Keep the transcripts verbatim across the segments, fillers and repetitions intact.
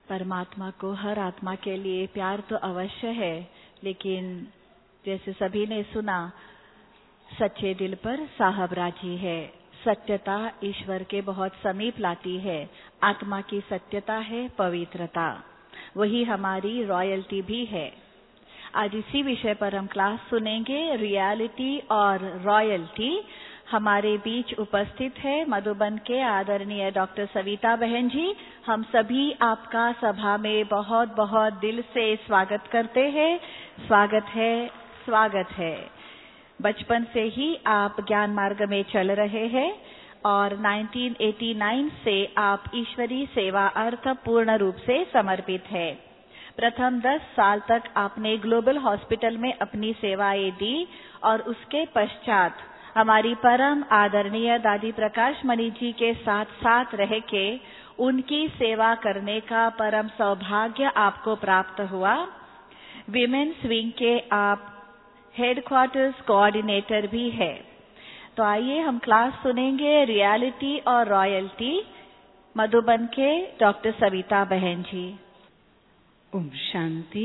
परमात्मा को हर आत्मा के लिए प्यार तो अवश्य है, लेकिन जैसे सभी ने सुना, सच्चे दिल पर साहब राजी है। सत्यता ईश्वर के बहुत समीप लाती है। आत्मा की सत्यता है पवित्रता, वही हमारी रॉयल्टी भी है। आज इसी विषय पर हम क्लास सुनेंगे, रियलिटी और रॉयल्टी। हमारे बीच उपस्थित है मधुबन के आदरणीय डॉक्टर सविता बहन जी। हम सभी आपका सभा में बहुत बहुत दिल से स्वागत करते हैं। स्वागत है, स्वागत है। बचपन से ही आप ज्ञान मार्ग में चल रहे हैं और उन्नीस सौ नवासी से आप ईश्वरीय सेवा अर्थ पूर्ण रूप से समर्पित है। प्रथम दस साल तक आपने ग्लोबल हॉस्पिटल में अपनी सेवाएं दी और उसके पश्चात हमारी परम आदरणीय दादी प्रकाश मणि जी के साथ साथ रह के उनकी सेवा करने का परम सौभाग्य आपको प्राप्त हुआ। विमेन्स विंग के आप हेडक्वार्टर्स कोऑर्डिनेटर भी है। तो आइए हम क्लास सुनेंगे, रियलिटी और रॉयल्टी, मधुबन के डॉक्टर सविता बहन जी। ओम शांति।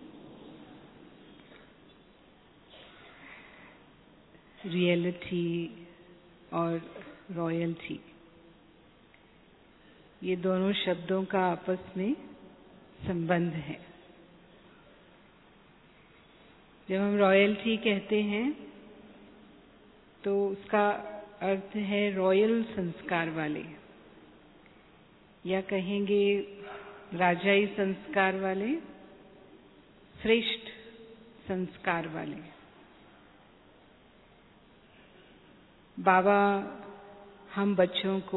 रियलिटी और रॉयल्टी, ये दोनों शब्दों का आपस में संबंध है। जब हम रॉयल्टी कहते हैं तो उसका अर्थ है रॉयल संस्कार वाले, या कहेंगे राजाई संस्कार वाले, श्रेष्ठ संस्कार वाले। बाबा हम बच्चों को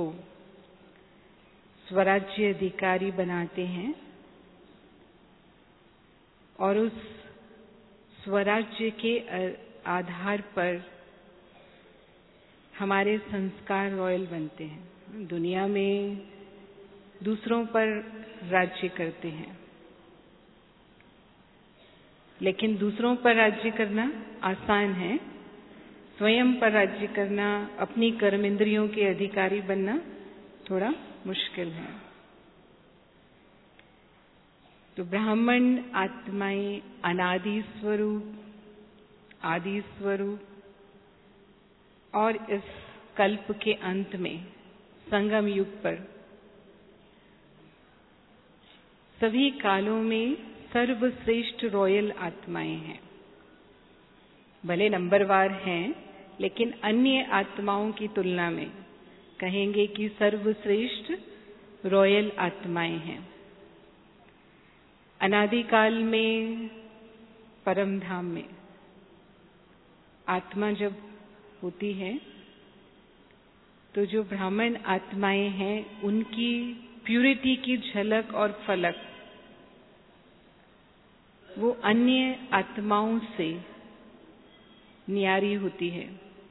स्वराज्य अधिकारी बनाते हैं और उस स्वराज्य के आधार पर हमारे संस्कार रॉयल बनते हैं। दुनिया में दूसरों पर राज्य करते हैं, लेकिन दूसरों पर राज्य करना आसान है, स्वयं पर राज्य करना, अपनी कर्म इंद्रियों के अधिकारी बनना थोड़ा मुश्किल है। तो ब्राह्मण आत्माएं अनादि स्वरूप, आदि स्वरूप और इस कल्प के अंत में संगम युग पर सभी कालों में सर्वश्रेष्ठ रॉयल आत्माएं हैं। भले नंबरवार हैं, लेकिन अन्य आत्माओं की तुलना में कहेंगे कि सर्वश्रेष्ठ रॉयल आत्माएं हैं। अनादिकाल में परम धाम में आत्मा जब होती है तो जो ब्राह्मण आत्माएं हैं उनकी प्यूरिटी की झलक और फलक वो अन्य आत्माओं से न्यारी होती है।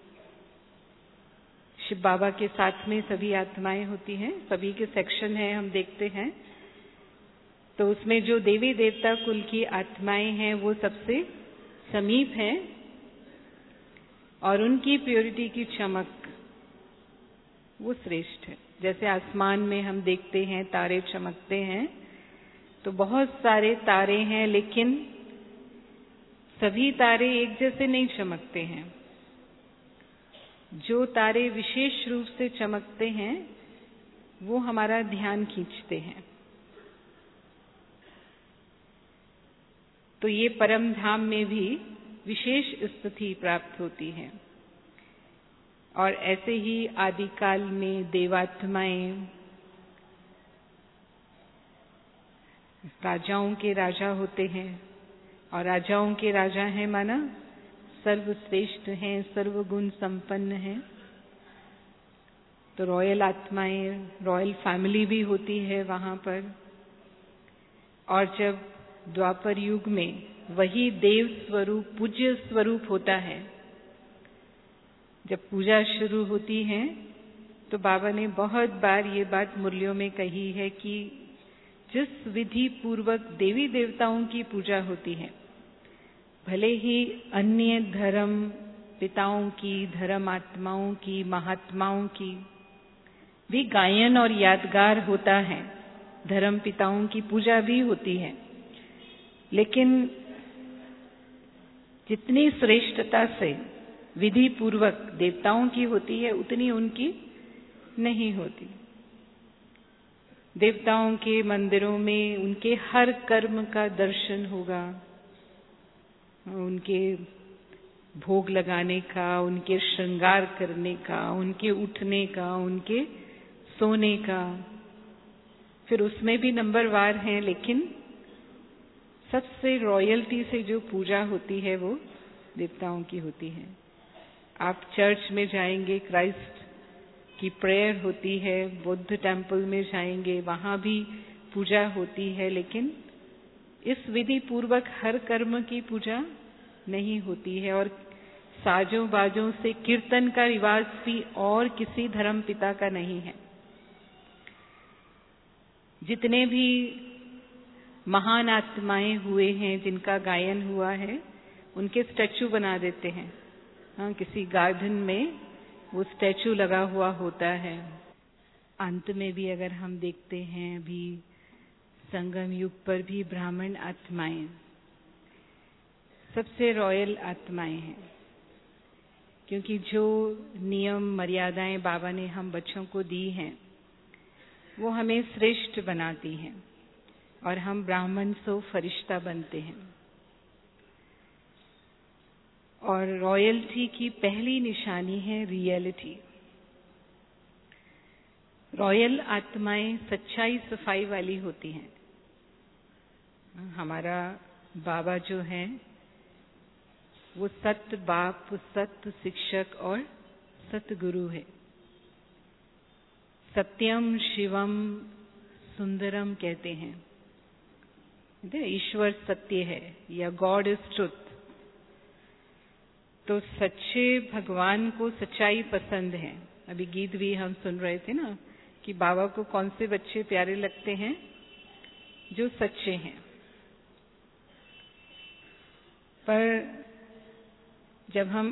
शिव बाबा के साथ में सभी आत्माएं होती हैं, सभी के सेक्शन हैं, हम देखते हैं। तो उसमें जो देवी देवता कुल की आत्माएं हैं वो सबसे समीप हैं और उनकी प्योरिटी की चमक वो श्रेष्ठ है। जैसे आसमान में हम देखते हैं तारे चमकते हैं, तो बहुत सारे तारे हैं, लेकिन सभी तारे एक जैसे नहीं चमकते हैं। जो तारे विशेष रूप से चमकते हैं वो हमारा ध्यान खींचते हैं। तो ये परम धाम में भी विशेष स्थिति प्राप्त होती है। और ऐसे ही आदिकाल में देवात्माएं राजाओं के राजा होते हैं, और राजाओं के राजा हैं माना सर्वश्रेष्ठ हैं, सर्वगुण संपन्न हैं। तो रॉयल आत्माएं, रॉयल फैमिली भी होती है वहां पर। और जब द्वापर युग में वही देव स्वरूप, पूज्य स्वरूप होता है, जब पूजा शुरू होती है तो बाबा ने बहुत बार ये बात मुरलियों में कही है कि जिस विधि पूर्वक देवी देवताओं की पूजा होती है, भले ही अन्य धर्म पिताओं की, धर्म आत्माओं की, महात्माओं की भी गायन और यादगार होता है, धर्म पिताओं की पूजा भी होती है, लेकिन जितनी श्रेष्ठता से विधि पूर्वक देवताओं की होती है उतनी उनकी नहीं होती। देवताओं के मंदिरों में उनके हर कर्म का दर्शन होगा, उनके भोग लगाने का, उनके श्रृंगार करने का, उनके उठने का, उनके सोने का, फिर उसमें भी नंबरवार हैं, लेकिन सबसे रॉयल्टी से जो पूजा होती है वो देवताओं की होती है। आप चर्च में जाएंगे, क्राइस्ट की प्रेयर होती है, बुद्ध टेम्पल में जाएंगे, वहां भी पूजा होती है, लेकिन इस विधि पूर्वक हर कर्म की पूजा नहीं होती है। और साजों बाजों से कीर्तन का रिवाज भी और किसी धर्म पिता का नहीं है। जितने भी महान आत्माएं हुए हैं जिनका गायन हुआ है, उनके स्टैचू बना देते हैं। हाँ, किसी गार्डन में वो स्टैचू लगा हुआ होता है। अंत में भी अगर हम देखते हैं, अभी संगम युग पर भी ब्राह्मण आत्माएं सबसे रॉयल आत्माएं हैं, क्योंकि जो नियम मर्यादाएं बाबा ने हम बच्चों को दी हैं वो हमें श्रेष्ठ बनाती हैं और हम ब्राह्मण सो फरिश्ता बनते हैं। और रॉयल्टी की पहली निशानी है रियलिटी। रॉयल आत्माएं सच्चाई सफाई वाली होती हैं। हमारा बाबा जो है वो सत्य बाप, सत्य शिक्षक और सत्य गुरु है। सत्यम शिवम सुंदरम कहते हैं, ईश्वर सत्य है या गॉड इज ट्रुथ। तो सच्चे भगवान को सच्चाई पसंद है। अभी गीत भी हम सुन रहे थे ना कि बाबा को कौन से बच्चे प्यारे लगते हैं, जो सच्चे हैं। पर जब हम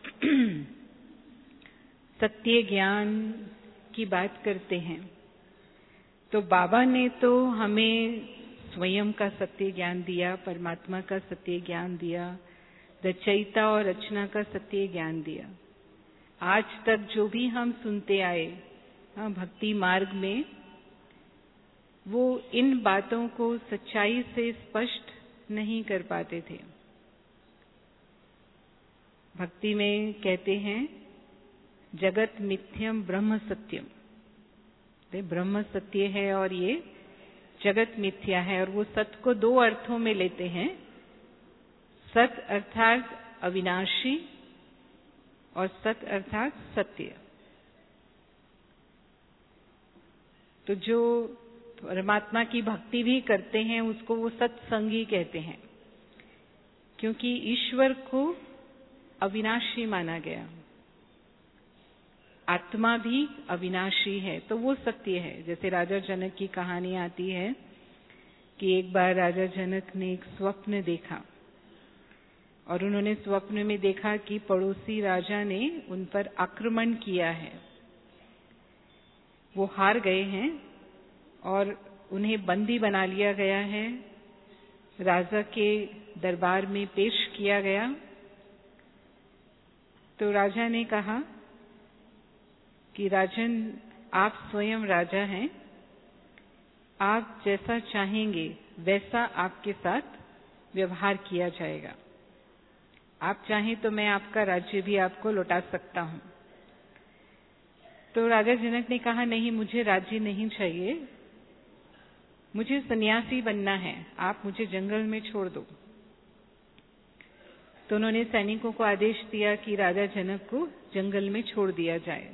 सत्य ज्ञान की बात करते हैं तो बाबा ने तो हमें स्वयं का सत्य ज्ञान दिया, परमात्मा का सत्य ज्ञान दिया, रचयिता और रचना का सत्य ज्ञान दिया। आज तक जो भी हम सुनते आए हाँ, भक्ति मार्ग में, वो इन बातों को सच्चाई से स्पष्ट नहीं कर पाते थे। भक्ति में कहते हैं जगत मिथ्यम ब्रह्म सत्यम। ब्रह्म सत्य है और ये जगत मिथ्या है। और वो सत्य को दो अर्थों में लेते हैं, सत अर्थात अविनाशी और सत अर्थात सत्य। तो जो परमात्मा की भक्ति भी करते हैं उसको वो सत्संगी कहते हैं, क्योंकि ईश्वर को अविनाशी माना गया। आत्मा भी अविनाशी है, तो वो सत्य है। जैसे राजा जनक की कहानी आती है कि एक बार राजा जनक ने एक स्वप्न देखा और उन्होंने स्वप्न में देखा कि पड़ोसी राजा ने उन पर आक्रमण किया है। वो हार गए हैं और उन्हें बंदी बना लिया गया है, राजा के दरबार में पेश किया गया। तो राजा ने कहा कि राजन, आप स्वयं राजा हैं, आप जैसा चाहेंगे वैसा आपके साथ व्यवहार किया जाएगा। आप चाहें तो मैं आपका राज्य भी आपको लौटा सकता हूं। तो राजा जनक ने कहा, नहीं, मुझे राज्य नहीं चाहिए, मुझे सन्यासी बनना है, आप मुझे जंगल में छोड़ दो। तो उन्होंने सैनिकों को आदेश दिया कि राजा जनक को जंगल में छोड़ दिया जाए।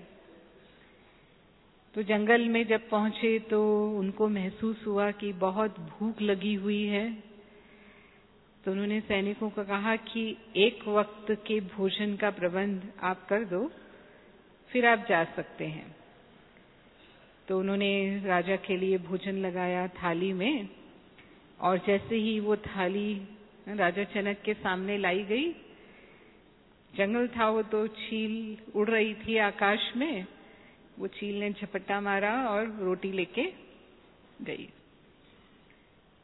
तो जंगल में जब पहुंचे तो उनको महसूस हुआ कि बहुत भूख लगी हुई है। तो उन्होंने सैनिकों को कहा कि एक वक्त के भोजन का प्रबंध आप कर दो, फिर आप जा सकते हैं। तो उन्होंने राजा के लिए भोजन लगाया थाली में, और जैसे ही वो थाली राजा जनक के सामने लाई गई, जंगल था वो तो चील उड़ रही थी आकाश में, वो चील ने झपट्टा मारा और रोटी लेके गई।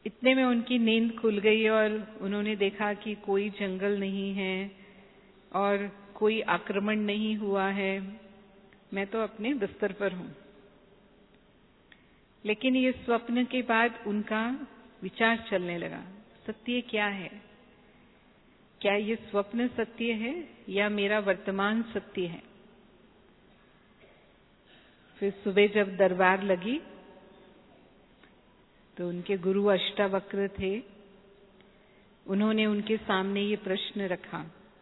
इतने में उनकी नींद खुल गई और उन्होंने देखा कि कोई जंगल नहीं है और कोई आक्रमण नहीं हुआ है, मैं तो अपने बिस्तर पर हूं। लेकिन ये स्वप्न के बाद उनका विचार चलने लगा, सत्य क्या है? क्या ये स्वप्न सत्य है या मेरा वर्तमान सत्य है? फिर सुबह जब दरबार लगी तो उनके गुरु अष्टावक्र थे, उन्होंने उनके सामने ये प्रश्न रखा,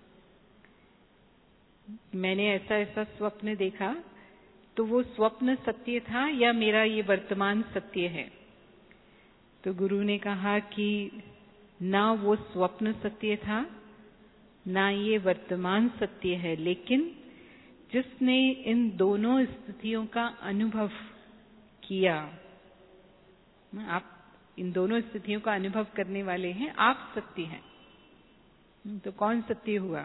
मैंने ऐसा ऐसा स्वप्न देखा, तो वो स्वप्न सत्य था या मेरा ये वर्तमान सत्य है? तो गुरु ने कहा कि ना वो स्वप्न सत्य था, ना ये वर्तमान सत्य है, लेकिन जिसने इन दोनों स्थितियों का अनुभव किया, आप इन दोनों स्थितियों का अनुभव करने वाले हैं, आप सत्य हैं। तो कौन सत्य हुआ?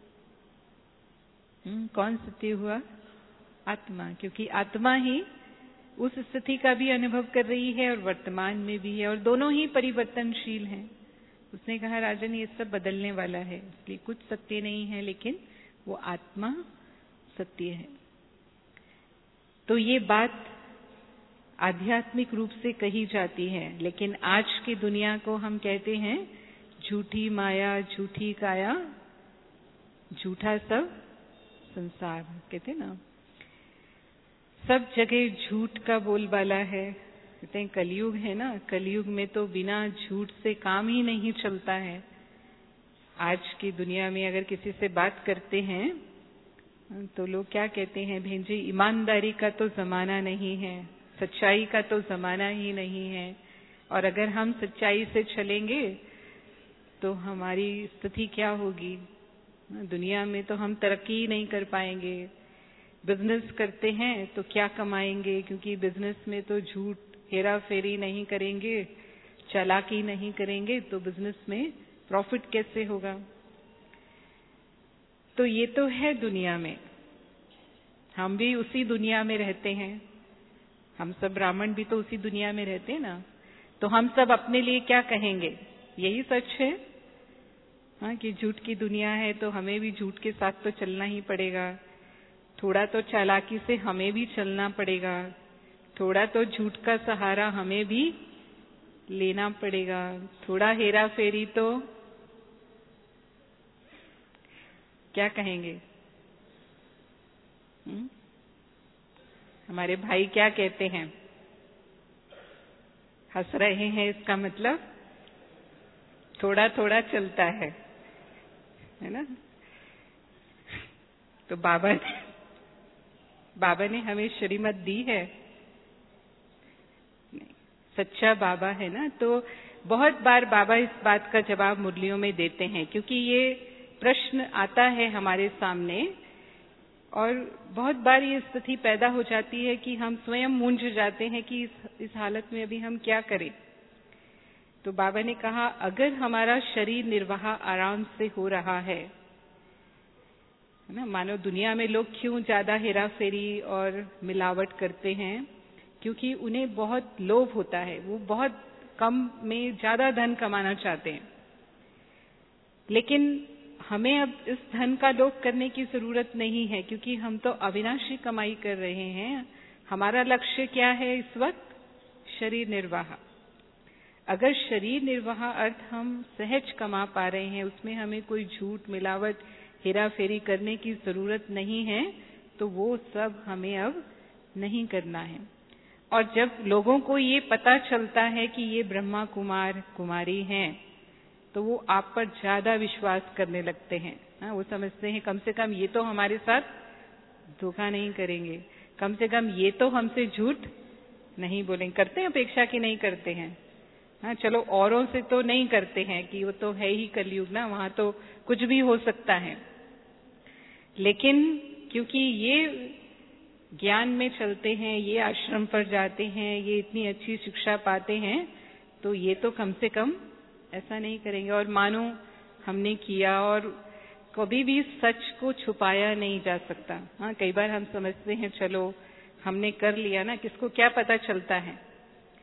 कौन सत्य हुआ? आत्मा, क्योंकि आत्मा ही उस स्थिति का भी अनुभव कर रही है और वर्तमान में भी है, और दोनों ही परिवर्तनशील हैं। उसने कहा राजन ये सब बदलने वाला है, इसलिए कुछ सत्य नहीं है, लेकिन वो आत्मा सत्य है। तो ये बात आध्यात्मिक रूप से कही जाती है, लेकिन आज की दुनिया को हम कहते हैं झूठी माया, झूठी काया, झूठा सब संसार, कहते हैं ना, सब जगह झूठ का बोलबाला है। कहते हैं कलयुग है ना, कलयुग में तो बिना झूठ से काम ही नहीं चलता है। आज की दुनिया में अगर किसी से बात करते हैं तो लोग क्या कहते हैं, बहन जी ईमानदारी का तो जमाना नहीं है, सच्चाई का तो जमाना ही नहीं है, और अगर हम सच्चाई से चलेंगे तो हमारी स्थिति क्या होगी? दुनिया में तो हम तरक्की ही नहीं कर पाएंगे। बिजनेस करते हैं तो क्या कमाएंगे, क्योंकि बिजनेस में तो झूठ, हेरा फेरी नहीं करेंगे, चालाकी नहीं करेंगे, तो बिजनेस में प्रॉफिट कैसे होगा? तो ये तो है दुनिया में, हम भी उसी दुनिया में रहते हैं, हम सब ब्राह्मण भी तो उसी दुनिया में रहते हैं ना। तो हम सब अपने लिए क्या कहेंगे? यही सच है, हाँ, कि झूठ की दुनिया है तो हमें भी झूठ के साथ तो चलना ही पड़ेगा, थोड़ा तो चालाकी से हमें भी चलना पड़ेगा, थोड़ा तो झूठ का सहारा हमें भी लेना पड़ेगा, थोड़ा हेरा फेरी तो क्या कहेंगे? हुँ? हमारे भाई क्या कहते हैं? हंस रहे हैं, इसका मतलब थोड़ा थोड़ा चलता है, है ना? तो बाबा ने बाबा ने हमें श्रीमत दी है, सच्चा बाबा है ना। तो बहुत बार बाबा इस बात का जवाब मुरलियों में देते हैं, क्योंकि ये प्रश्न आता है हमारे सामने, और बहुत बार ये स्थिति पैदा हो जाती है कि हम स्वयं मूंझ जाते हैं कि इस, इस हालत में अभी हम क्या करें। तो बाबा ने कहा अगर हमारा शरीर निर्वाह आराम से हो रहा है ना, मानो दुनिया में लोग क्यों ज्यादा हेरा फेरी और मिलावट करते हैं, क्योंकि उन्हें बहुत लोभ होता है, वो बहुत कम में ज्यादा धन कमाना चाहते हैं। लेकिन हमें अब इस धन का लोभ करने की जरूरत नहीं है, क्योंकि हम तो अविनाशी कमाई कर रहे हैं। हमारा लक्ष्य क्या है इस वक्त? शरीर निर्वाह। अगर शरीर निर्वाह अर्थ हम सहज कमा पा रहे हैं, उसमें हमें कोई झूठ, मिलावट, हेरा फेरी करने की जरूरत नहीं है, तो वो सब हमें अब नहीं करना है। और जब लोगों को ये पता चलता है कि ये ब्रह्मा कुमार कुमारी हैं, तो वो आप पर ज्यादा विश्वास करने लगते हैं। हाँ, वो समझते हैं कम से कम ये तो हमारे साथ धोखा नहीं करेंगे, कम से कम ये तो हमसे झूठ नहीं बोलेंगे। करते हैं अपेक्षा कि नहीं करते हैं? हाँ, चलो औरों से तो नहीं करते हैं कि वो तो है ही कलयुग ना, वहां तो कुछ भी हो सकता है। लेकिन क्योंकि ये ज्ञान में चलते हैं, ये आश्रम पर जाते हैं, ये इतनी अच्छी शिक्षा पाते हैं, तो ये तो कम से कम ऐसा नहीं करेंगे। और मानो हमने किया, और कभी भी सच को छुपाया नहीं जा सकता। हाँ, कई बार हम समझते हैं चलो हमने कर लिया ना, किसको क्या पता चलता है।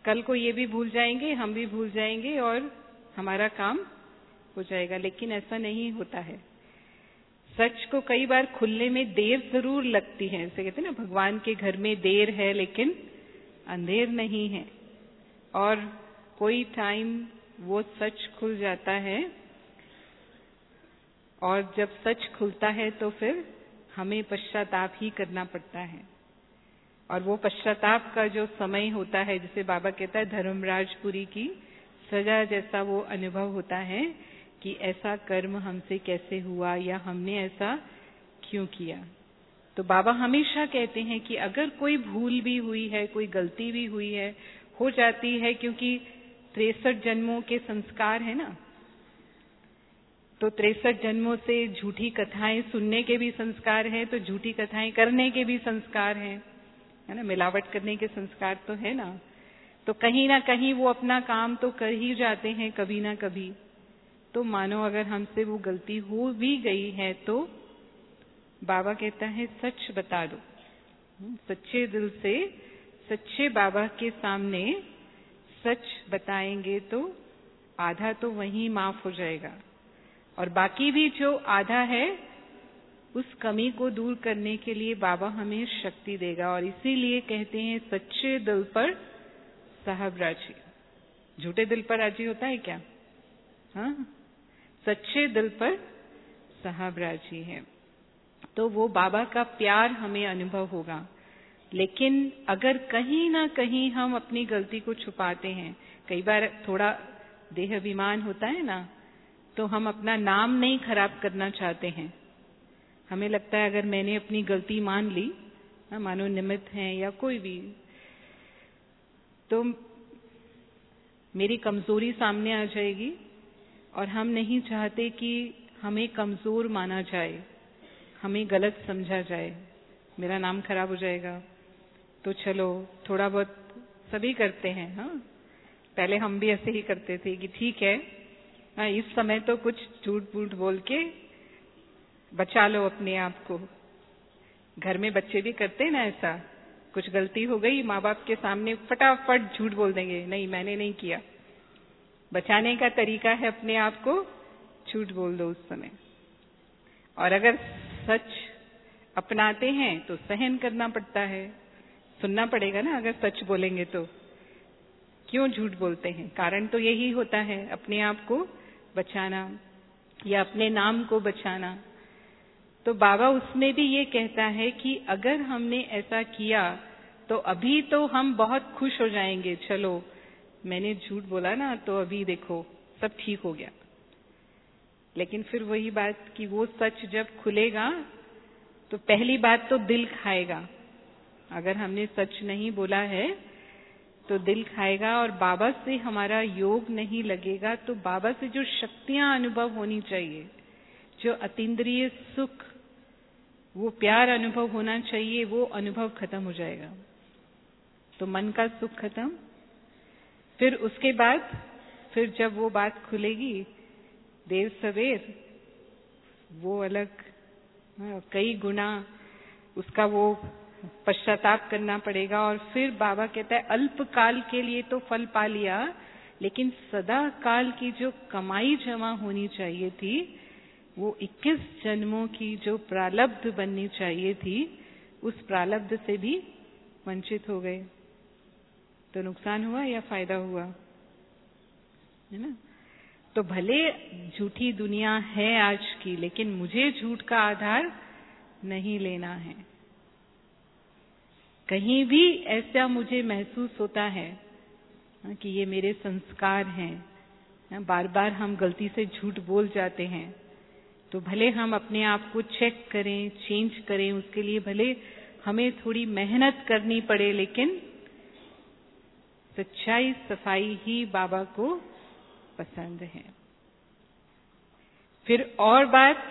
कल को ये भी भूल जाएंगे, हम भी भूल जाएंगे और हमारा काम हो जाएगा। लेकिन ऐसा नहीं होता है। सच को कई बार खुलने में देर जरूर लगती है। जैसे कहते हैं ना, भगवान के घर में देर है लेकिन अंधेर नहीं है। और कोई टाइम वो सच खुल जाता है, और जब सच खुलता है तो फिर हमें पश्चाताप ही करना पड़ता है। और वो पश्चाताप का जो समय होता है, जिसे बाबा कहता है धर्मराजपुरी की सजा जैसा वो अनुभव होता है कि ऐसा कर्म हमसे कैसे हुआ या हमने ऐसा क्यों किया। तो बाबा हमेशा कहते हैं कि अगर कोई भूल भी हुई है, कोई गलती भी हुई है, हो जाती है, क्योंकि तिरसठ जन्मों के संस्कार है ना, तो तिरसठ जन्मों से झूठी कथाएं सुनने के भी संस्कार हैं, तो झूठी कथाएं करने के भी संस्कार हैं, है ना, मिलावट करने के संस्कार तो है ना। तो कहीं ना कहीं वो अपना काम तो कर ही जाते हैं कभी ना कभी। तो मानो अगर हमसे वो गलती हो भी गई है तो बाबा कहता है सच बता दो। सच्चे दिल से सच्चे बाबा के सामने सच बताएंगे तो आधा तो वहीं माफ हो जाएगा, और बाकी भी जो आधा है उस कमी को दूर करने के लिए बाबा हमें शक्ति देगा। और इसीलिए कहते हैं सच्चे दिल पर साहब राजी। झूठे दिल पर राजी होता है क्या? हाँ, सच्चे दिल पर साहब राजी है। तो वो बाबा का प्यार हमें अनुभव होगा। लेकिन अगर कहीं ना कहीं हम अपनी गलती को छुपाते हैं, कई बार थोड़ा देह अभिमान होता है ना, तो हम अपना नाम नहीं खराब करना चाहते हैं। हमें लगता है अगर मैंने अपनी गलती मान ली, मानो निमित्त है या कोई भी, तो मेरी कमजोरी सामने आ जाएगी, और हम नहीं चाहते कि हमें कमजोर माना जाए, हमें गलत समझा जाए, मेरा नाम खराब हो जाएगा। तो चलो थोड़ा बहुत सभी करते हैं। हाँ, पहले हम भी ऐसे ही करते थे कि ठीक है, हाँ, इस समय तो कुछ झूठ मूठ बोल के बचा लो अपने आप को। घर में बच्चे भी करते हैं ना ऐसा, कुछ गलती हो गई, माँ बाप के सामने फटाफट झूठ बोल देंगे, नहीं मैंने नहीं किया। बचाने का तरीका है अपने आप को झूठ बोल दो उस समय। और अगर सच अपनाते हैं तो सहन करना पड़ता है, सुनना पड़ेगा ना। अगर सच बोलेंगे तो क्यों झूठ बोलते हैं? कारण तो यही होता है, अपने आप को बचाना या अपने नाम को बचाना। तो बाबा उसमें भी ये कहता है कि अगर हमने ऐसा किया तो अभी तो हम बहुत खुश हो जाएंगे, चलो मैंने झूठ बोला ना तो अभी देखो सब ठीक हो गया। लेकिन फिर वही बात कि वो सच जब खुलेगा तो पहली बात तो दिल खाएगा। अगर हमने सच नहीं बोला है तो दिल खाएगा, और बाबा से हमारा योग नहीं लगेगा, तो बाबा से जो शक्तियां अनुभव होनी चाहिए, जो अतीन्द्रिय सुख, वो प्यार अनुभव होना चाहिए, वो अनुभव खत्म हो जाएगा। तो मन का सुख खत्म। फिर उसके बाद फिर जब वो बात खुलेगी देर सवेर, वो अलग कई गुना उसका वो पश्चाताप करना पड़ेगा। और फिर बाबा कहता है अल्पकाल के लिए तो फल पा लिया, लेकिन सदा काल की जो कमाई जमा होनी चाहिए थी, वो इक्कीस जन्मों की जो प्रारब्ध बननी चाहिए थी, उस प्रारब्ध से भी वंचित हो गए। तो नुकसान हुआ या फायदा हुआ? है ना। तो भले झूठी दुनिया है आज की, लेकिन मुझे झूठ का आधार नहीं लेना है। कहीं भी ऐसा मुझे महसूस होता है कि ये मेरे संस्कार हैं, बार बार हम गलती से झूठ बोल जाते हैं, तो भले हम अपने आप को चेक करें, चेंज करें, उसके लिए भले हमें थोड़ी मेहनत करनी पड़े, लेकिन सच्चाई सफाई ही बाबा को पसंद है। फिर और बात,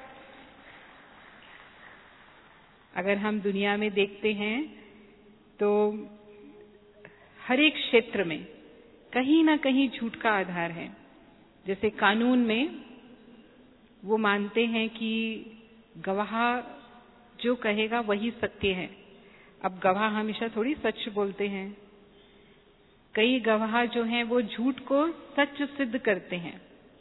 अगर हम दुनिया में देखते हैं तो हर एक क्षेत्र में कहीं ना कहीं झूठ का आधार है। जैसे कानून में वो मानते हैं कि गवाह जो कहेगा वही सत्य है। अब गवाह हमेशा थोड़ी सच बोलते हैं, कई गवाह जो हैं वो झूठ को सच सिद्ध करते हैं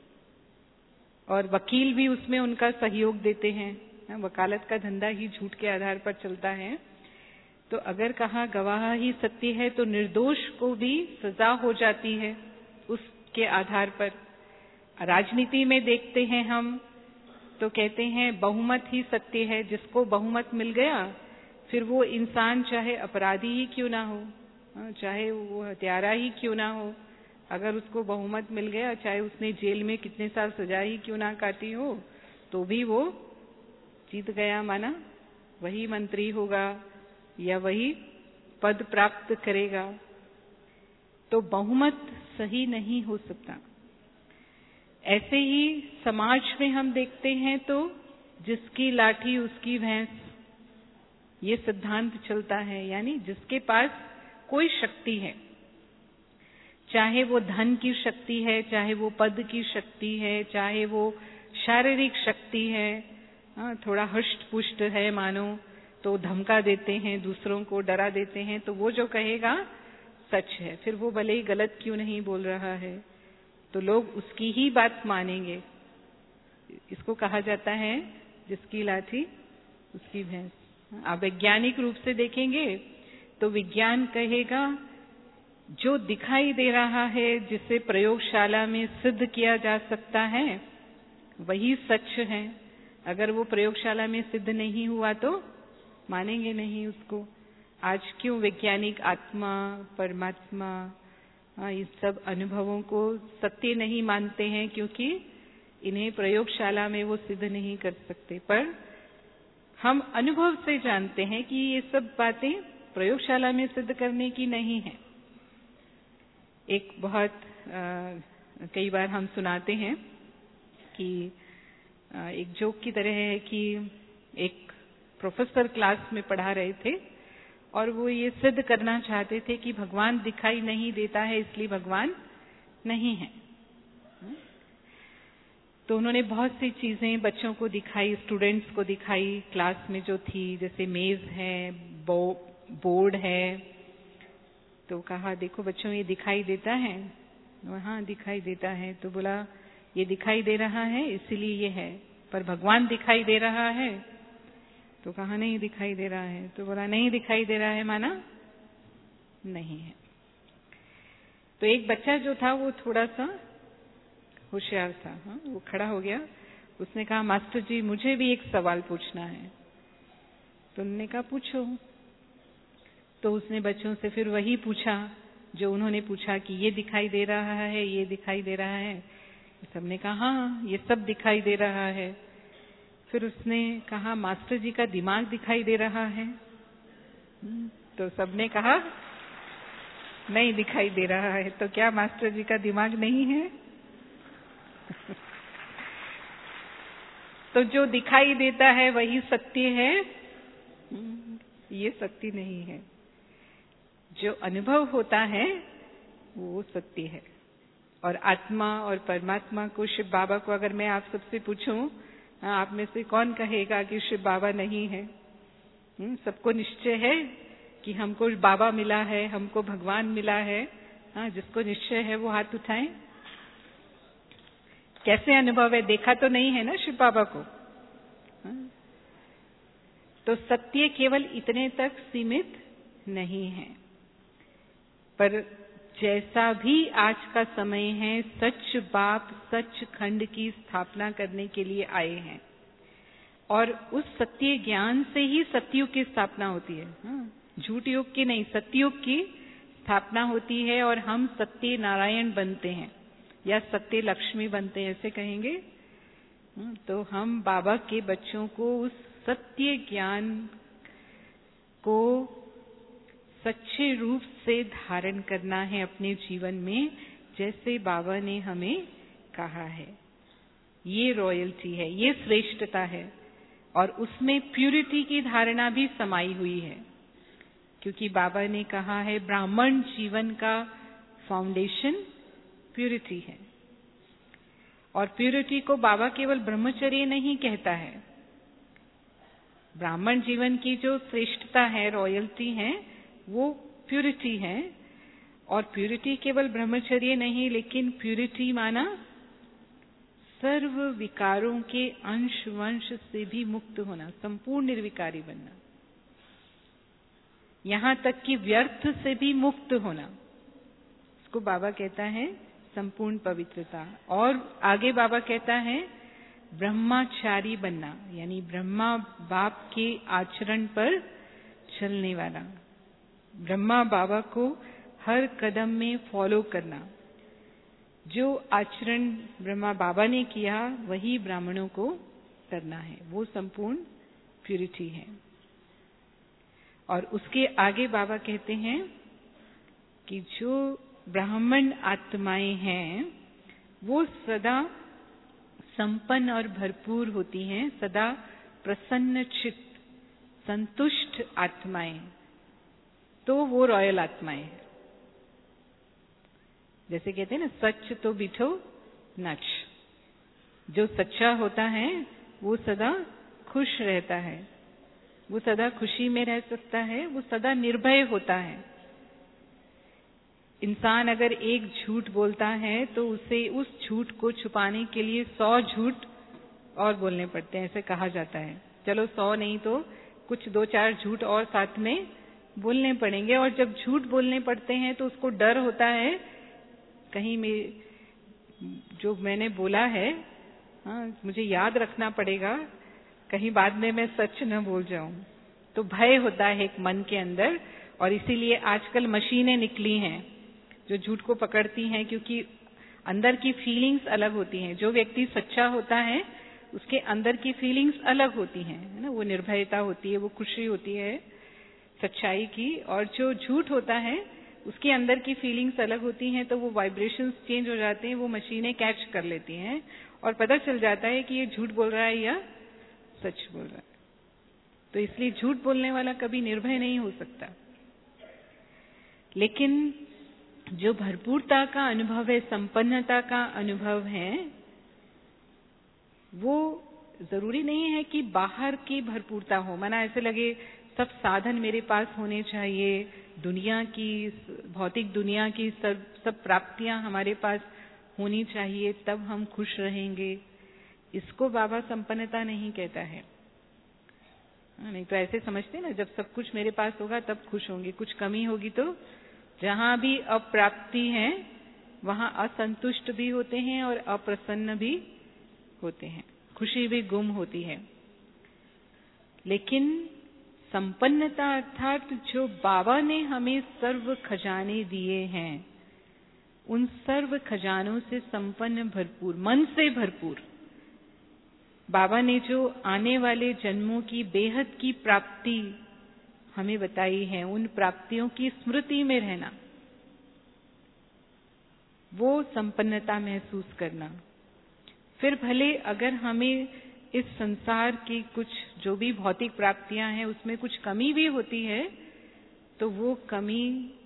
और वकील भी उसमें उनका सहयोग देते हैं। वकालत का धंधा ही झूठ के आधार पर चलता है। तो अगर कहा गवाह ही सत्य है तो निर्दोष को भी सजा हो जाती है उसके आधार पर। राजनीति में देखते हैं हम तो कहते हैं बहुमत ही सत्य है, जिसको बहुमत मिल गया फिर वो इंसान चाहे अपराधी ही क्यों ना हो, चाहे वो हत्यारा ही क्यों ना हो, अगर उसको बहुमत मिल गया, चाहे उसने जेल में कितने साल सजा ही क्यों ना काटी हो, तो भी वो जीत गया माना, वही मंत्री होगा या वही पद प्राप्त करेगा। तो बहुमत सही नहीं हो सकता। ऐसे ही समाज में हम देखते हैं तो जिसकी लाठी उसकी भैंस, ये सिद्धांत चलता है। यानी जिसके पास कोई शक्ति है, चाहे वो धन की शक्ति है, चाहे वो पद की शक्ति है, चाहे वो शारीरिक शक्ति है, थोड़ा हष्ट पुष्ट है मानो, तो धमका देते हैं, दूसरों को डरा देते हैं, तो वो जो कहेगा सच है, फिर वो भले ही गलत क्यों नहीं बोल रहा है, तो लोग उसकी ही बात मानेंगे। इसको कहा जाता है जिसकी लाठी उसकी भैंस। आप वैज्ञानिक रूप से देखेंगे तो विज्ञान कहेगा जो दिखाई दे रहा है, जिसे प्रयोगशाला में सिद्ध किया जा सकता है, वही सच है। अगर वो प्रयोगशाला में सिद्ध नहीं हुआ तो मानेंगे नहीं उसको। आज क्यों वैज्ञानिक आत्मा, परमात्मा, इस सब अनुभवों को सत्य नहीं मानते हैं? क्योंकि इन्हें प्रयोगशाला में वो सिद्ध नहीं कर सकते। पर हम अनुभव से जानते हैं कि ये सब बातें प्रयोगशाला में सिद्ध करने की नहीं है। एक बहुत आ, कई बार हम सुनाते हैं कि आ, एक जोक की तरह है कि एक प्रोफेसर क्लास में पढ़ा रहे थे और वो ये सिद्ध करना चाहते थे कि भगवान दिखाई नहीं देता है, इसलिए भगवान नहीं है। तो उन्होंने बहुत सी चीजें बच्चों को दिखाई, स्टूडेंट्स को दिखाई क्लास में जो थी, जैसे मेज है, बो, बोर्ड है। तो कहा देखो बच्चों ये दिखाई देता है? हाँ दिखाई देता है। तो बोला ये दिखाई दे रहा है इसीलिए ये है, पर भगवान दिखाई दे रहा है? तो कहा नहीं दिखाई दे रहा है। तो बोला नहीं दिखाई दे रहा है माना नहीं है। तो एक बच्चा जो था वो थोड़ा सा होशियार था, हाँ, वो खड़ा हो गया। उसने कहा मास्टर जी मुझे भी एक सवाल पूछना है। तो उन्होंने कहा पूछो। तो उसने बच्चों से फिर वही पूछा जो उन्होंने पूछा कि ये दिखाई दे रहा है, ये दिखाई दे रहा है। सबने कहा हाँ ये सब दिखाई दे रहा है। फिर उसने कहा मास्टर जी का दिमाग दिखाई दे रहा है? तो सबने कहा नहीं दिखाई दे रहा है। तो क्या मास्टर जी का दिमाग नहीं है? तो जो दिखाई देता है वही सत्य है? ये सत्य नहीं है। जो अनुभव होता है वो सत्य है। और आत्मा और परमात्मा को, शिव बाबा को अगर मैं आप सबसे पूछूं, आप में से कौन कहेगा कि शिव बाबा नहीं है? सबको निश्चय है कि हमको बाबा मिला है, हमको भगवान मिला है। हाँ, जिसको निश्चय है वो हाथ उठाएं। कैसे अनुभव है? देखा तो नहीं है ना शिव बाबा को। हाँ? तो सत्य केवल इतने तक सीमित नहीं है, पर जैसा भी आज का समय है, सच बाप सच खंड की स्थापना करने के लिए आए हैं और उस सत्य ज्ञान से ही सतयुग की स्थापना होती है। हाँ, झूठ युग की नहीं, सतयुग की स्थापना होती है और हम सत्य नारायण बनते हैं या सत्य लक्ष्मी बनते हैं, ऐसे कहेंगे। तो हम बाबा के बच्चों को उस सत्य ज्ञान को सच्चे रूप से धारण करना है अपने जीवन में, जैसे बाबा ने हमें कहा है। ये रॉयल्टी है, ये श्रेष्ठता है और उसमें प्यूरिटी की धारणा भी समाई हुई है, क्योंकि बाबा ने कहा है ब्राह्मण जीवन का फाउंडेशन प्यूरिटी है। और प्यूरिटी को बाबा केवल ब्रह्मचर्य नहीं कहता है। ब्राह्मण जीवन की जो श्रेष्ठता है, रॉयल्टी है, वो प्यूरिटी है। और प्यूरिटी केवल ब्रह्मचर्य नहीं, लेकिन प्यूरिटी माना सर्व विकारों के अंश वंश से भी मुक्त होना, संपूर्ण निर्विकारी बनना, यहां तक कि व्यर्थ से भी मुक्त होना, इसको बाबा कहता है संपूर्ण पवित्रता। और आगे बाबा कहता है ब्रह्मचारी बनना, यानी ब्रह्मा बाप के आचरण पर चलने वाला, ब्रह्मा बाबा को हर कदम में फॉलो करना, जो आचरण ब्रह्मा बाबा ने किया वही ब्राह्मणों को करना है, वो संपूर्ण प्यूरिटी है। और उसके आगे बाबा कहते हैं कि जो ब्राह्मण आत्माएं हैं वो सदा संपन्न और भरपूर होती हैं, सदा प्रसन्न चित्त संतुष्ट आत्माएं, तो वो रॉयल आत्माएं हैं। जैसे कहते हैं ना, सच तो बिठो नच, जो सच्चा होता है वो सदा खुश रहता है, वो सदा खुशी में रह सकता है, वो सदा निर्भय होता है। इंसान अगर एक झूठ बोलता है तो उसे उस झूठ को छुपाने के लिए सौ झूठ और बोलने पड़ते हैं, ऐसे कहा जाता है। चलो सौ नहीं तो कुछ दो चार झूठ और साथ में बोलने पड़ेंगे। और जब झूठ बोलने पड़ते हैं तो उसको डर होता है कहीं में जो मैंने बोला है, हाँ, मुझे याद रखना पड़ेगा, कहीं बाद में मैं सच न बोल जाऊं। तो भय होता है एक मन के अंदर। और इसीलिए आजकल मशीनें निकली हैं जो झूठ को पकड़ती हैं, क्योंकि अंदर की फीलिंग्स अलग होती हैं। जो व्यक्ति सच्चा होता है उसके अंदर की फीलिंग्स अलग होती हैं, है ना, वो निर्भयता होती है, वो खुशी होती है सच्चाई की। और जो झूठ होता है उसके अंदर की फीलिंग्स अलग होती हैं, तो वो वाइब्रेशंस चेंज हो जाते हैं, वो मशीनें कैच कर लेती हैं और पता चल जाता है कि ये झूठ बोल रहा है या सच बोल रहा है। तो इसलिए झूठ बोलने वाला कभी निर्भय नहीं हो सकता। लेकिन जो भरपूरता का अनुभव है, संपन्नता का अनुभव है, वो जरूरी नहीं है कि बाहर की भरपूरता हो। माना ऐसे लगे सब साधन मेरे पास होने चाहिए, दुनिया की, भौतिक दुनिया की सब सब प्राप्तियां हमारे पास होनी चाहिए, तब हम खुश रहेंगे। इसको बाबा संपन्नता नहीं कहता है। नहीं तो ऐसे समझते ना, जब सब कुछ मेरे पास होगा तब खुश होंगे, कुछ कमी होगी तो जहां भी अप्राप्ति है वहां असंतुष्ट भी होते हैं और अप्रसन्न भी होते हैं, खुशी भी गुम होती है। लेकिन संपन्नता अर्थात जो बाबा ने हमें सर्व खजाने दिए हैं, उन सर्व खजानों से संपन्न, भरपूर, मन से भरपूर, बाबा ने जो आने वाले जन्मों की बेहद की प्राप्ति हमें बताई है, उन प्राप्तियों की स्मृति में रहना, वो संपन्नता महसूस करना। फिर भले अगर हमें इस संसार की कुछ जो भी भौतिक प्राप्तियां हैं उसमें कुछ कमी भी होती है, तो वो कमी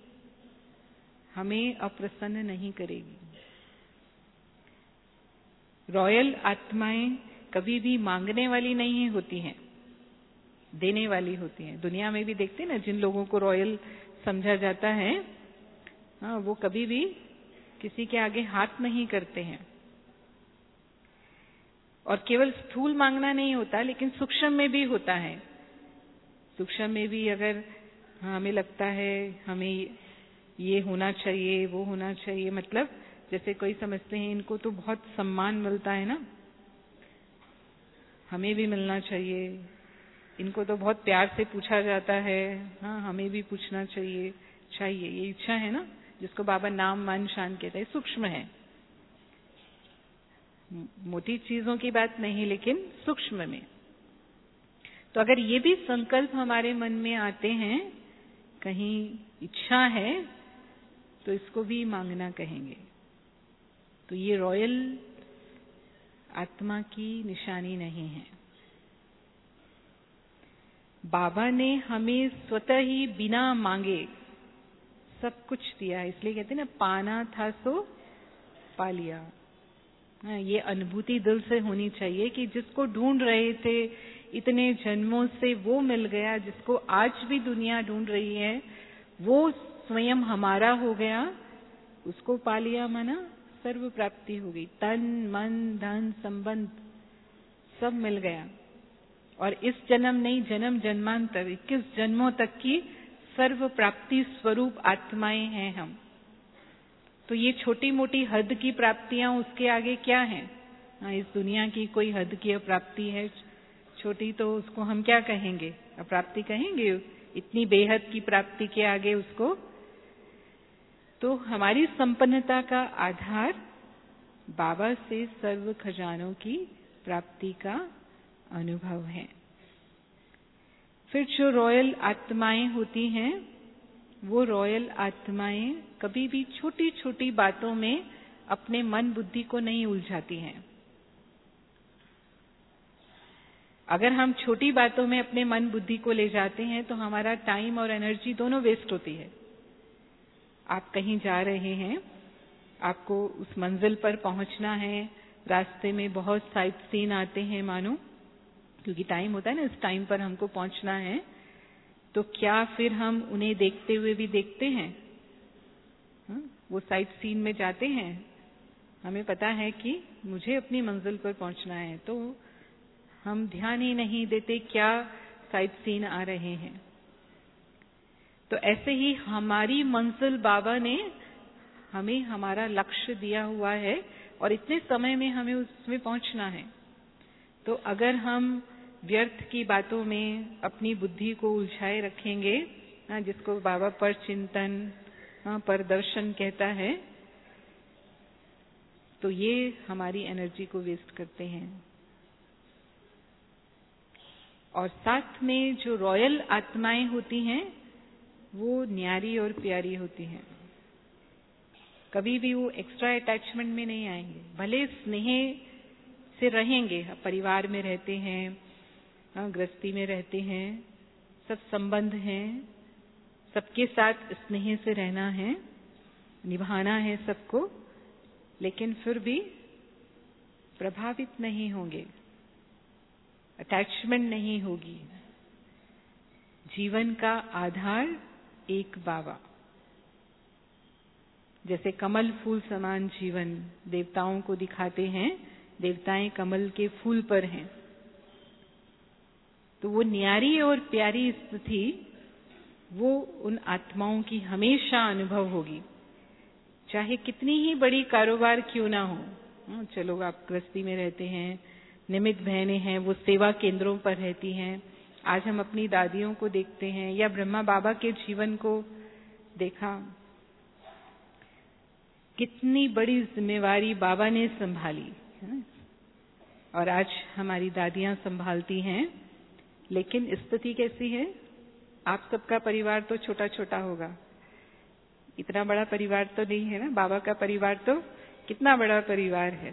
हमें अप्रसन्न नहीं करेगी। रॉयल आत्माएं कभी भी मांगने वाली नहीं होती हैं, देने वाली होती हैं। दुनिया में भी देखते हैं ना, जिन लोगों को रॉयल समझा जाता है, हाँ, वो कभी भी किसी के आगे हाथ नहीं करते हैं। और केवल स्थूल मांगना नहीं होता, लेकिन सूक्ष्म में भी होता है। सूक्ष्म में भी अगर हाँ, हमें लगता है हमें ये होना चाहिए, वो होना चाहिए, मतलब जैसे कोई समझते हैं इनको तो बहुत सम्मान मिलता है ना, हमें भी मिलना चाहिए, इनको तो बहुत प्यार से पूछा जाता है, हाँ, हमें भी पूछना चाहिए, चाहिए, ये इच्छा है ना, जिसको बाबा नाम मान शान कहते हैं, सूक्ष्म है। मोटी चीजों की बात नहीं, लेकिन सूक्ष्म में। तो अगर ये भी संकल्प हमारे मन में आते हैं, कहीं इच्छा है, तो इसको भी मांगना कहेंगे। तो ये रॉयल आत्मा की निशानी नहीं है। बाबा ने हमें स्वतः ही बिना मांगे सब कुछ दिया है, इसलिए कहते हैं ना, पाना था सो पा लिया। ये अनुभूति दिल से होनी चाहिए कि जिसको ढूंढ रहे थे इतने जन्मों से वो मिल गया, जिसको आज भी दुनिया ढूंढ रही है वो स्वयं हमारा हो गया, उसको पा लिया माना सर्व प्राप्ति हो गई। तन मन धन संबंध सब मिल गया। और इस जन्म नहीं, जन्म जन्मांतर इक्कीस जन्मों तक की सर्व प्राप्ति स्वरूप आत्माएं हैं हम। तो ये छोटी मोटी हद की प्राप्तियां उसके आगे क्या हैं? हाँ, इस दुनिया की कोई हद की प्राप्ति है छोटी, तो उसको हम क्या कहेंगे? अप्राप्ति कहेंगे? इतनी बेहद की प्राप्ति के आगे उसको। तो हमारी संपन्नता का आधार बाबा से सर्व खजानों की प्राप्ति का अनुभव है। फिर जो रॉयल आत्माएं होती हैं, वो रॉयल आत्माएं कभी भी छोटी छोटी बातों में अपने मन बुद्धि को नहीं उलझाती हैं। अगर हम छोटी बातों में अपने मन बुद्धि को ले जाते हैं तो हमारा टाइम और एनर्जी दोनों वेस्ट होती है। आप कहीं जा रहे हैं, आपको उस मंजिल पर पहुंचना है, रास्ते में बहुत साइट सीन आते हैं मानो, क्योंकि टाइम होता है ना, इस टाइम पर हमको पहुंचना है, तो क्या फिर हम उन्हें देखते हुए भी देखते हैं? हा? वो साइट सीन में जाते हैं, हमें पता है कि मुझे अपनी मंजिल पर पहुंचना है, तो हम ध्यान ही नहीं देते क्या साइट सीन आ रहे हैं। तो ऐसे ही हमारी मंजिल बाबा ने हमें हमारा लक्ष्य दिया हुआ है और इतने समय में हमें उसमें पहुंचना है। तो अगर हम व्यर्थ की बातों में अपनी बुद्धि को उलझाए रखेंगे, जिसको बाबा पर चिंतन, पर दर्शन कहता है, तो ये हमारी एनर्जी को वेस्ट करते हैं। और साथ में जो रॉयल आत्माएं होती हैं, वो न्यारी और प्यारी होती हैं। कभी भी वो एक्स्ट्रा अटैचमेंट में नहीं आएंगे, भले स्नेह से रहेंगे, परिवार में रहते हैं, गृहस्थी में रहते हैं, सब संबंध हैं, सबके साथ स्नेह से रहना है, निभाना है सबको, लेकिन फिर भी प्रभावित नहीं होंगे, अटैचमेंट नहीं होगी। जीवन का आधार एक बाबा। जैसे कमल फूल समान जीवन देवताओं को दिखाते हैं, देवताएं कमल के फूल पर हैं, तो वो न्यारी और प्यारी स्थिति वो उन आत्माओं की हमेशा अनुभव होगी, चाहे कितनी ही बड़ी कारोबार क्यों ना हो। चलो, आप गृहस्थी में रहते हैं, निमित्त बहनें हैं, वो सेवा केंद्रों पर रहती हैं। आज हम अपनी दादियों को देखते हैं या ब्रह्मा बाबा के जीवन को देखा, कितनी बड़ी जिम्मेवारी बाबा ने संभाली, और आज हमारी दादियां संभालती हैं। लेकिन स्थिति कैसी है? आप सबका परिवार तो छोटा छोटा होगा, इतना बड़ा परिवार तो नहीं है ना। बाबा का परिवार तो कितना बड़ा परिवार है।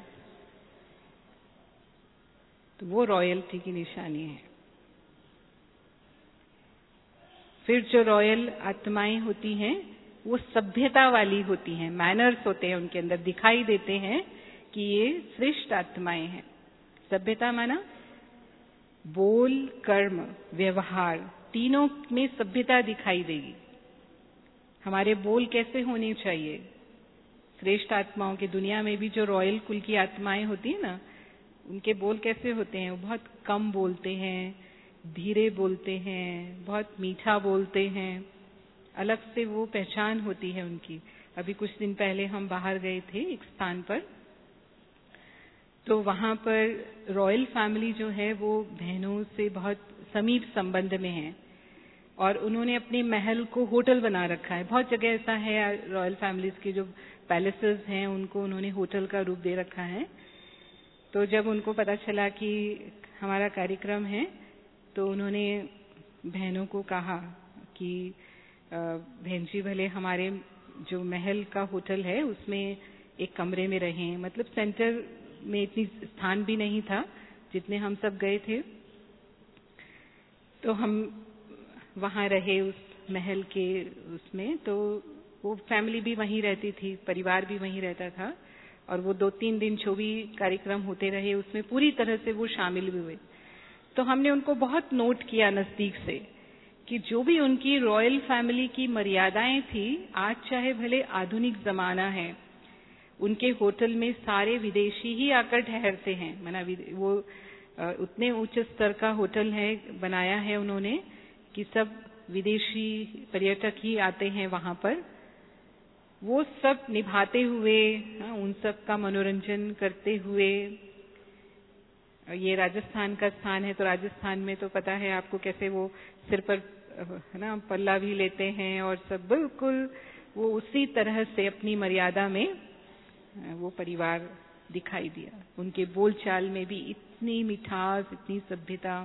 तो वो रॉयल्टी की निशानी है। फिर जो रॉयल आत्माएं होती हैं, वो सभ्यता वाली होती हैं, मैनर्स होते हैं उनके अंदर, दिखाई देते हैं कि ये श्रेष्ठ आत्माएं हैं। सभ्यता माना बोल, कर्म, व्यवहार, तीनों में सभ्यता दिखाई देगी। हमारे बोल कैसे होने चाहिए? श्रेष्ठ आत्माओं की दुनिया में भी जो रॉयल कुल की आत्माएं होती है ना, उनके बोल कैसे होते हैं? वो बहुत कम बोलते हैं, धीरे बोलते हैं, बहुत मीठा बोलते हैं, अलग से वो पहचान होती है उनकी। अभी कुछ दिन पहले हम बाहर गए थे एक स्थान पर, तो वहां पर रॉयल फैमिली जो है वो बहनों से बहुत समीप संबंध में है, और उन्होंने अपने महल को होटल बना रखा है। बहुत जगह ऐसा है, रॉयल फैमिलीज के जो पैलेसेस हैं उनको उन्होंने होटल का रूप दे रखा है। तो जब उनको पता चला कि हमारा कार्यक्रम है, तो उन्होंने बहनों को कहा कि बहन जी, भले हमारे जो महल का होटल है उसमें एक कमरे में रहें। मतलब सेंटर में इतनी स्थान भी नहीं था जितने हम सब गए थे, तो हम वहां रहे उस महल के उसमें। तो वो फैमिली भी वहीं रहती थी, परिवार भी वहीं रहता था, और वो दो तीन दिन जो भी कार्यक्रम होते रहे उसमें पूरी तरह से वो शामिल भी हुए। तो हमने उनको बहुत नोट किया नजदीक से कि जो भी उनकी रॉयल फैमिली की मर्यादाएं थी, आज चाहे भले आधुनिक जमाना है, उनके होटल में सारे विदेशी ही आकर ठहरते हैं। माना वो उतने उच्च स्तर का होटल है, बनाया है उन्होंने कि सब विदेशी पर्यटक ही आते हैं वहां पर। वो सब निभाते हुए, उन सब का मनोरंजन करते हुए। ये राजस्थान का स्थान है, तो राजस्थान में तो पता है आपको कैसे वो सिर पर है ना पल्ला भी लेते हैं और सब बिल्कुल वो उसी तरह से अपनी मर्यादा में वो परिवार दिखाई दिया। उनके बोलचाल में भी इतनी मिठास, इतनी सभ्यता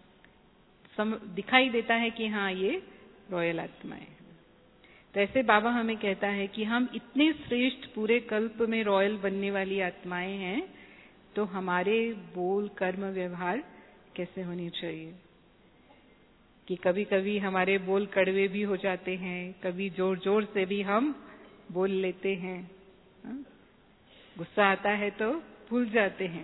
दिखाई देता है कि हाँ, ये रॉयल आत्माएं हैं। तो ऐसे बाबा हमें कहता है कि हम इतने श्रेष्ठ पूरे कल्प में रॉयल बनने वाली आत्माएं हैं, तो हमारे बोल, कर्म, व्यवहार कैसे होने चाहिए। कि कभी कभी हमारे बोल कड़वे भी हो जाते हैं, कभी जोर जोर से भी हम बोल लेते हैं, गुस्सा आता है तो भूल जाते हैं।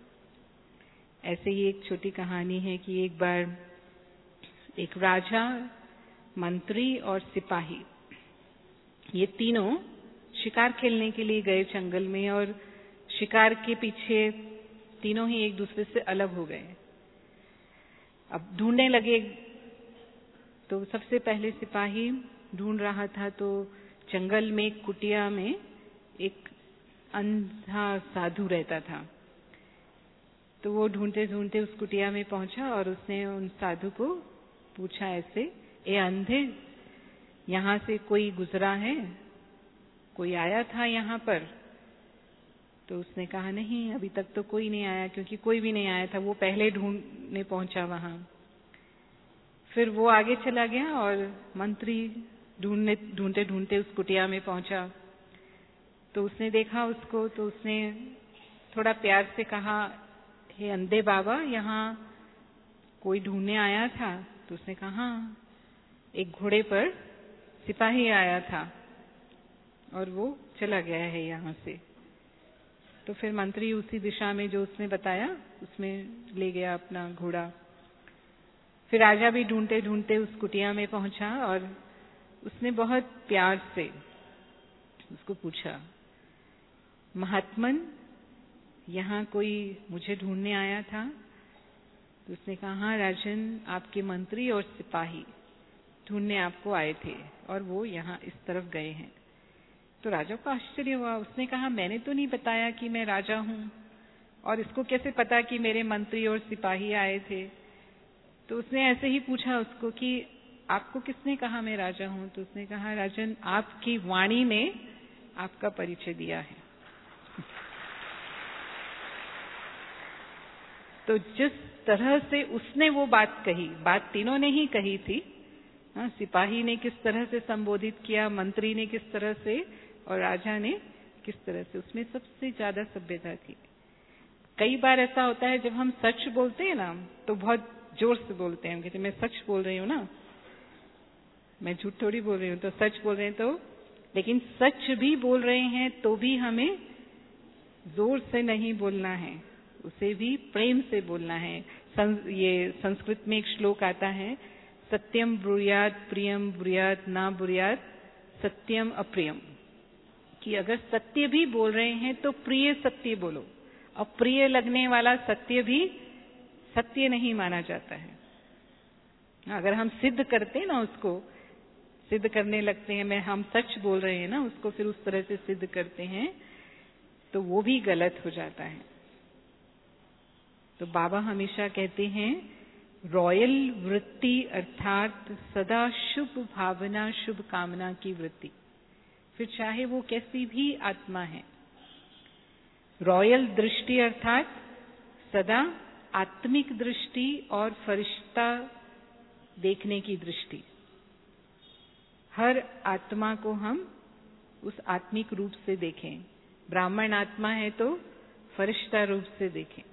ऐसे ही एक छोटी कहानी है कि एक बार एक राजा, मंत्री और सिपाही, ये तीनों शिकार खेलने के लिए गए जंगल में, और शिकार के पीछे तीनों ही एक दूसरे से अलग हो गए। अब ढूंढने लगे, तो सबसे पहले सिपाही ढूंढ रहा था, तो जंगल में एक कुटिया में एक अंधा साधु रहता था। तो वो ढूंढते ढूंढते उस कुटिया में पहुंचा और उसने उन साधु को पूछा ऐसे, ए अंधे, यहाँ से कोई गुजरा है, कोई आया था यहाँ पर? तो उसने कहा नहीं, अभी तक तो कोई नहीं आया, क्योंकि कोई भी नहीं आया था, वो पहले ढूंढने पहुंचा वहां। फिर वो आगे चला गया और मंत्री ढूंढने ढूंढते ढूंढते उस कुटिया में पहुंचा। तो उसने देखा उसको, तो उसने थोड़ा प्यार से कहा, हे अंधे बाबा, यहाँ कोई ढूंढने आया था? तो उसने कहा हाँ, एक घोड़े पर सिपाही आया था और वो चला गया है यहाँ से। तो फिर मंत्री उसी दिशा में जो उसने बताया उसमें ले गया अपना घोड़ा। फिर राजा भी ढूंढते ढूंढते उस कुटिया में पहुंचा और उसने बहुत प्यार से उसको पूछा, महात्मन, यहाँ कोई मुझे ढूंढने आया था? तो उसने कहा हाँ राजन, आपके मंत्री और सिपाही ढूंढने आपको आए थे और वो यहाँ इस तरफ गए हैं। तो राजा को आश्चर्य हुआ। उसने कहा मैंने तो नहीं बताया कि मैं राजा हूँ, और इसको कैसे पता कि मेरे मंत्री और सिपाही आए थे? तो उसने ऐसे ही पूछा उसको कि आपको किसने कहा मैं राजा हूँ? तो उसने कहा राजन, आपकी वाणी ने आपका परिचय दिया है। तो जिस तरह से उसने वो बात कही, बात तीनों ने ही कही थी, हाँ, सिपाही ने किस तरह से संबोधित किया, मंत्री ने किस तरह से, और राजा ने किस तरह से, उसमें सबसे ज्यादा सभ्यता थी। कई बार ऐसा होता है जब हम सच बोलते हैं ना, तो बहुत जोर से बोलते हैं, हम कहते हैं मैं सच बोल रही हूँ ना, मैं झूठ थोड़ी बोल रही हूँ, तो सच बोल रहे हैं। तो लेकिन सच भी बोल रहे हैं तो भी हमें जोर से नहीं बोलना है, उसे भी प्रेम से बोलना है। ये संस्कृत में एक श्लोक आता है, सत्यम ब्रूयात प्रियम ब्रूयात ना ब्रूयात सत्यम अप्रियम, कि अगर सत्य भी बोल रहे हैं तो प्रिय सत्य बोलो, अप्रिय लगने वाला सत्य भी सत्य नहीं माना जाता है। अगर हम सिद्ध करते हैं ना, उसको सिद्ध करने लगते हैं, मैं हम सच बोल रहे हैं ना, उसको फिर उस तरह से सिद्ध करते हैं, तो वो भी गलत हो जाता है। तो बाबा हमेशा कहते हैं रॉयल वृत्ति अर्थात सदा शुभ भावना, शुभ कामना की वृत्ति, फिर चाहे वो कैसी भी आत्मा है। रॉयल दृष्टि अर्थात सदा आत्मिक दृष्टि और फरिश्ता देखने की दृष्टि। हर आत्मा को हम उस आत्मिक रूप से देखें। ब्राह्मण आत्मा है तो फरिश्ता रूप से देखें।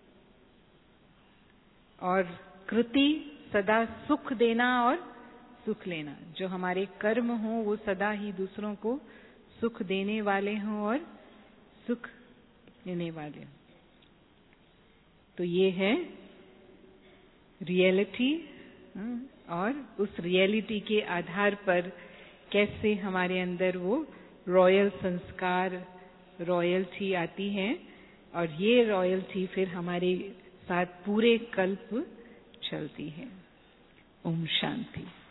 और कृति सदा सुख देना और सुख लेना, जो हमारे कर्म हो वो सदा ही दूसरों को सुख देने वाले हों और सुख लेने वाले हों। तो ये है रियलिटी, और उस रियलिटी के आधार पर कैसे हमारे अंदर वो रॉयल संस्कार, रॉयल्टी आती है, और ये रॉयल्टी फिर हमारे साथ पूरे कल्प चलती है। ओम शांति।